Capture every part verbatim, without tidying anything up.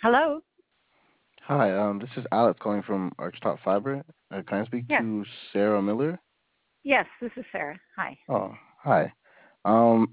Hello? Hi, um, this is Alex calling from Archtop Fiber. Uh, can I speak Yes. to Sarah Miller? Yes, this is Sarah. Hi. Oh, hi. Um,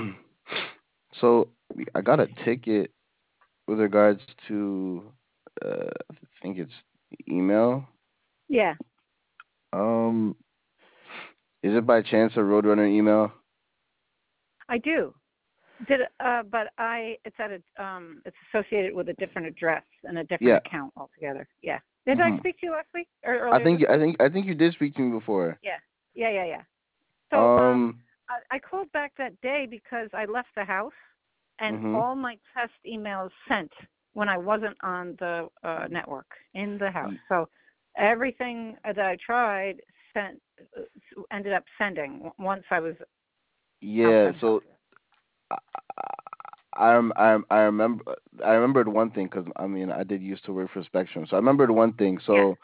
so we- I got a ticket with regards to, uh, I think it's email. Yeah, Um, is it by chance a Roadrunner email? I do. Did uh but I it's at a um it's associated with a different address and a different Yeah. account altogether. Yeah. Did I hmm speak to you last week or I earlier this think I week? think I think you did speak to me before. Yeah. Yeah, yeah, yeah. So um Um. I, I called back that day because I left the house and hmm all my test emails sent when I wasn't on the uh network in the house. So everything that I tried sent uh, ended up sending once I was Yeah. outside the house. So I I rem- I rem- I remember I remembered one thing because I mean I did used to work for Spectrum, so I remembered one thing. Yeah. So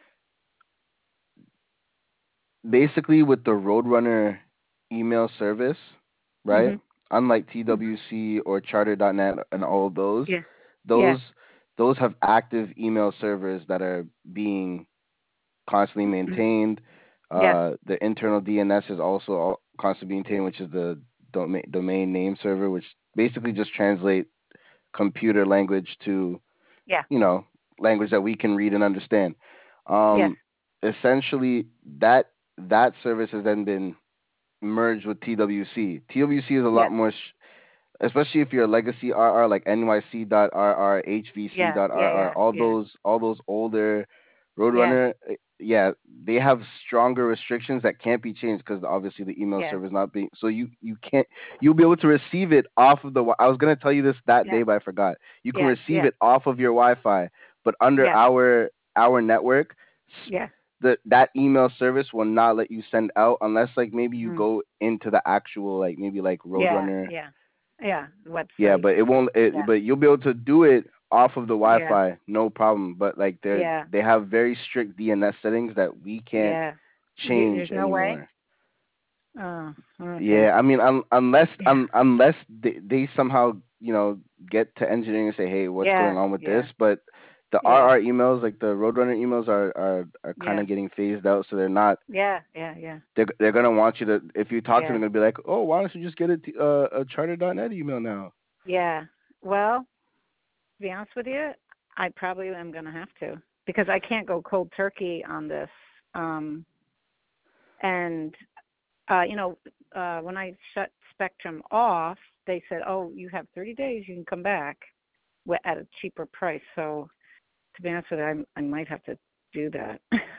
basically, with the Roadrunner email service, right? Mhm. Unlike Mhm. T W C or Charter dot net and all of those, Yeah. Yeah. those those have active email servers that are being constantly Mhm. maintained. Yeah. Uh, the internal D N S is also all constantly maintained, which is the domain domain name server, which basically just translate computer language to, Yeah. you know, language that we can read and understand. Yes. Um, essentially, that that service has then been merged with T W C. T W C is a lot Yes. more, sh- especially if you're a legacy R R like N Y C dot R R, Yeah. Yeah. H V C dot R R, Yeah. all Yeah. those all those older Yeah. Roadrunner, eh, yeah, they have stronger restrictions that can't be changed because obviously the email Yeah. server is not being. So you you can't you'll be able to receive it off of the. wi- I was gonna tell you this that Yeah. day, but I forgot. You can Yeah. receive Yeah. it off of your Wi-Fi, but under Yeah. our our network, Yeah. the that email service will not let you send out unless like maybe you Mm. go into the actual like maybe like Yeah. Roadrunner. Yeah. Yeah. Yeah, Website. but it won't. It, Yeah. but you'll be able to do it off of the Yeah. Wi-Fi, no problem. But like they are Yeah. they have very strict D N S settings that we can't Yeah. You, change there's no way. anymore. Oh. Okay. Yeah, I mean, un, unless Yeah. un, unless they, they somehow you know get to engineering and say, hey, what's Yeah. going on with this? Yeah. But the Yeah. R R emails, like the Roadrunner emails, are are are kind Yeah. of getting phased out, so they're not. Yeah. Yeah. Yeah. They're they're gonna want you to. If you talk to them, Yeah. they're gonna be like, oh, why don't you just get a, t- uh, a charter dot net email now? Yeah. Well, to be honest with you, I probably am going to have to because I can't go cold turkey on this. Um, and uh, you know, uh, when I shut Spectrum off, they said, "Oh, you have thirty days. You can come back wi- at a cheaper price." So, to be honest with you, I, I might have to do that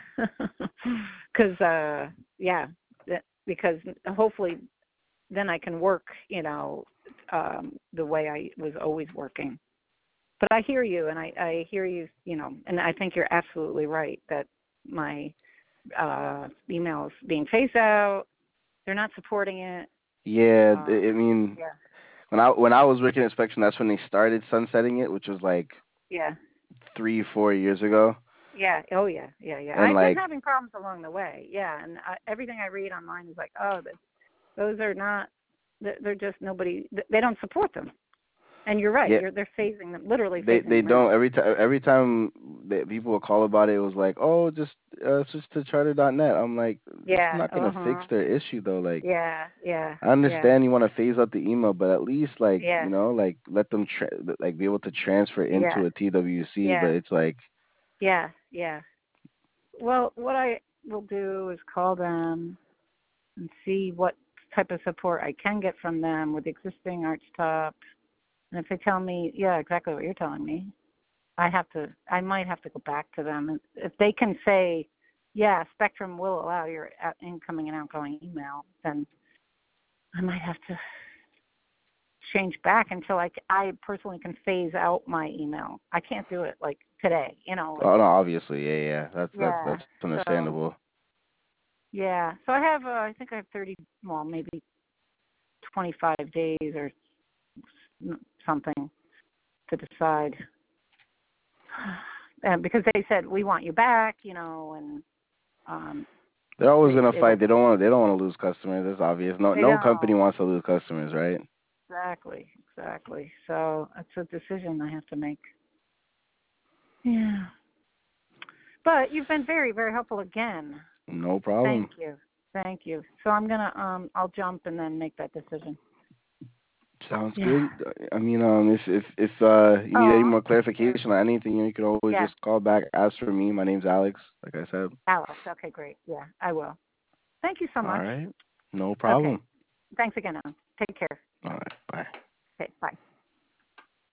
because, uh, yeah, that, because hopefully then I can work, you know, um, the way I was always working. But I hear you, and I, I hear you, you know, and I think you're absolutely right that my uh, emails being phased out, they're not supporting it. Yeah, Um, I I mean, yeah, when I when I was working at Spectrum, that's when they started sunsetting it, which was like yeah, three, four years ago. yeah. Oh, yeah, yeah, yeah. And I've been like, having problems along the way. Yeah, and I, everything I read online is like, oh, th those are not. They're, they're just nobody. th- They don't support them. And you're right. yeah, You're they're phasing them, literally they phasing they them out. don't every time every time that people will call about it, it was like, oh, just uh, switch to charter dot net. I'm like, it's Yeah. not Uh gonna fix huh. their issue though. Like, Yeah. Yeah. I Yeah. understand you want to phase out the email, but at least like Yeah. you know, like let them tra- like be able to transfer Yeah. into a T W C. But Yeah. it's like, Yeah. Yeah. Well, what I will do is call them and see what type of support I can get from them with existing Archtop. And if they tell me, yeah, exactly what you're telling me, I have to, I might have to go back to them. And if they can say, yeah, Spectrum will allow your out- incoming and outgoing email, then I might have to change back until I, c- I personally can phase out my email. I can't do it like today, you know, like, oh no, obviously, yeah, yeah, that's that's yeah. that's So, understandable. yeah. So I have, uh, I think I have thirty, well, maybe twenty-five days or something to decide. And because they said we want you back, you know, and um, They're always they gonna they fight. don't They don't want. They don't want to lose customers. That's obvious. No, they no company don't wants to lose customers, right? exactly exactly. So it's a decision I have to make. Yeah. But you've been very, very helpful again. No problem. Thank you. Thank you. So I'm gonna um I'll jump and then make that decision. Sounds Yeah. good. I mean, um, if if if uh you need any Oh, more clarification on anything, you could always yeah. just call back. Ask for me. My name's Alex. Like I said. Alex. Okay, great. Yeah, I will. Thank you so All much. right. No Okay. problem. Thanks again, Alan. Take care. All right. Bye. Okay, bye.